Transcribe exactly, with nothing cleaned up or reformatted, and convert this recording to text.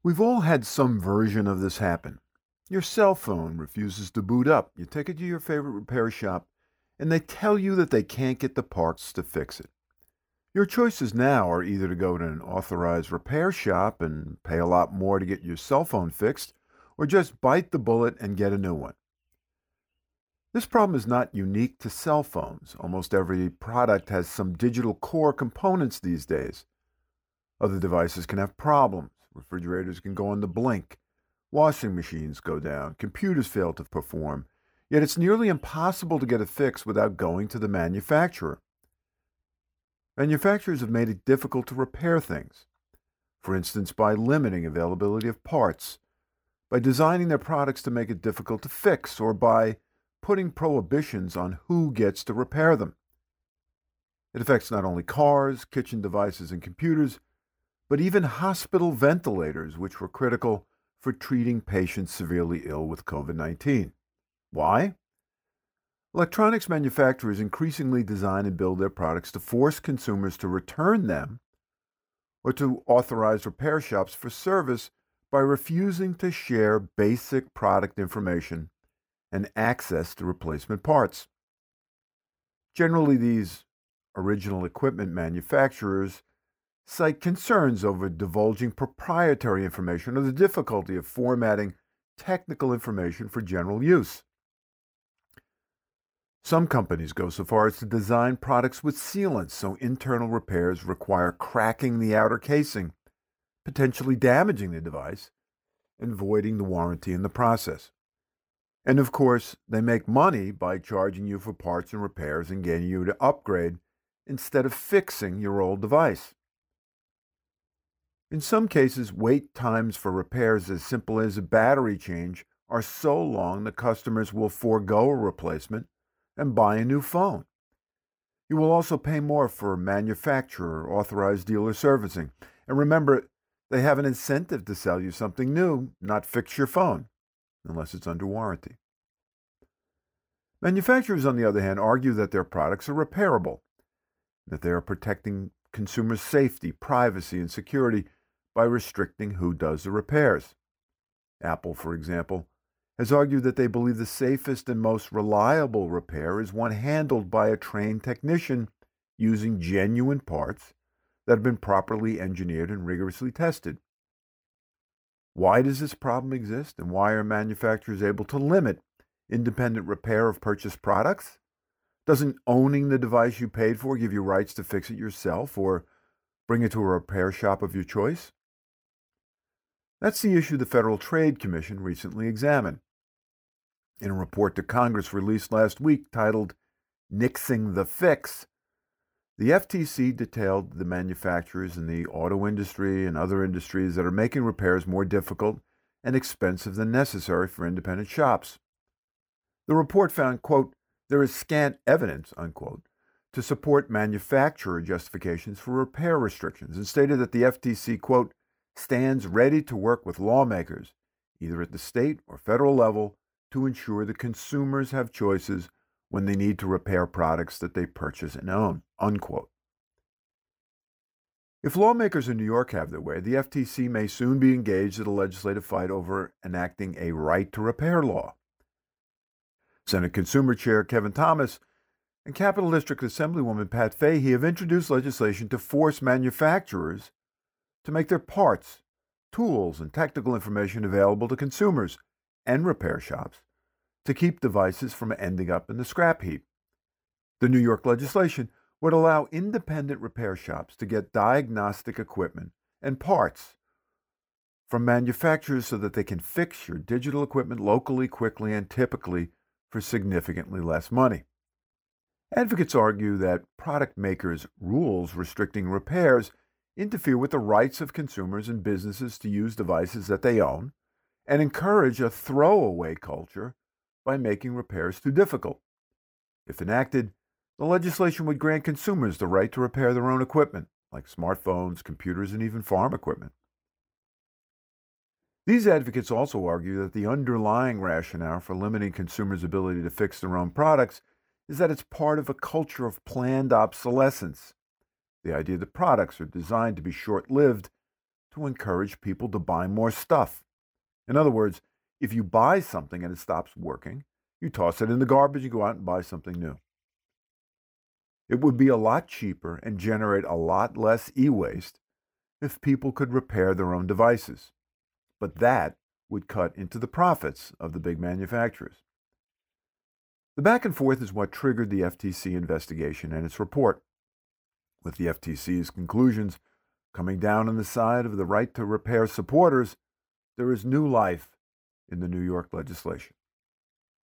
We've all had some version of this happen. Your cell phone refuses to boot up. You take it to your favorite repair shop, and they tell you that they can't get the parts to fix it. Your choices now are either to go to an authorized repair shop and pay a lot more to get your cell phone fixed, or just bite the bullet and get a new one. This problem is not unique to cell phones. Almost every product has some digital core components these days. Other devices can have problems. Refrigerators can go on the blink. Washing machines go down. Computers fail to perform. Yet it's nearly impossible to get a fix without going to the manufacturer. Manufacturers have made it difficult to repair things. For instance, by limiting availability of parts, by designing their products to make it difficult to fix, or by putting prohibitions on who gets to repair them. It affects not only cars, kitchen devices, and computers, but even hospital ventilators, which were critical for treating patients severely ill with COVID nineteen. Why? Electronics manufacturers increasingly design and build their products to force consumers to return them or to authorize repair shops for service by refusing to share basic product information and access to replacement parts. Generally, these original equipment manufacturers cite concerns over divulging proprietary information or the difficulty of formatting technical information for general use. Some companies go so far as to design products with sealants, so internal repairs require cracking the outer casing, potentially damaging the device, and voiding the warranty in the process. And of course, they make money by charging you for parts and repairs and getting you to upgrade instead of fixing your old device. In some cases, wait times for repairs as simple as a battery change are so long that customers will forego a replacement and buy a new phone. You will also pay more for manufacturer or authorized dealer servicing. And remember, they have an incentive to sell you something new, not fix your phone, unless it's under warranty. Manufacturers, on the other hand, argue that their products are repairable, that they are protecting consumers' safety, privacy, and security by restricting who does the repairs. Apple, for example, has argued that they believe the safest and most reliable repair is one handled by a trained technician using genuine parts that have been properly engineered and rigorously tested. Why does this problem exist, and why are manufacturers able to limit independent repair of purchased products? Doesn't owning the device you paid for give you rights to fix it yourself or bring it to a repair shop of your choice? That's the issue the Federal Trade Commission recently examined. In a report to Congress released last week titled Nixing the Fix, the F T C detailed the manufacturers in the auto industry and other industries that are making repairs more difficult and expensive than necessary for independent shops. The report found, quote, there is scant evidence, unquote, to support manufacturer justifications for repair restrictions, and stated that the F T C, quote, stands ready to work with lawmakers, either at the state or federal level, to ensure that consumers have choices when they need to repair products that they purchase and own, unquote. If lawmakers in New York have their way, the F T C may soon be engaged in a legislative fight over enacting a right to repair law. Senate Consumer Chair Kevin Thomas and Capitol District Assemblywoman Pat Fahey have introduced legislation to force manufacturers to make their parts, tools, and technical information available to consumers and repair shops to keep devices from ending up in the scrap heap. The New York legislation would allow independent repair shops to get diagnostic equipment and parts from manufacturers so that they can fix your digital equipment locally, quickly, and typically for significantly less money. Advocates argue that product makers' rules restricting repairs interfere with the rights of consumers and businesses to use devices that they own and encourage a throwaway culture by making repairs too difficult. If enacted, the legislation would grant consumers the right to repair their own equipment, like smartphones, computers, and even farm equipment. These advocates also argue that the underlying rationale for limiting consumers' ability to fix their own products is that it's part of a culture of planned obsolescence. The idea that products are designed to be short-lived to encourage people to buy more stuff. In other words, if you buy something and it stops working, you toss it in the garbage and go out and buy something new. It would be a lot cheaper and generate a lot less e-waste if people could repair their own devices. But that would cut into the profits of the big manufacturers. The back and forth is what triggered the F T C investigation and its report, with the F T C's conclusions coming down on the side of the right to repair supporters. There is new life in the New York legislation.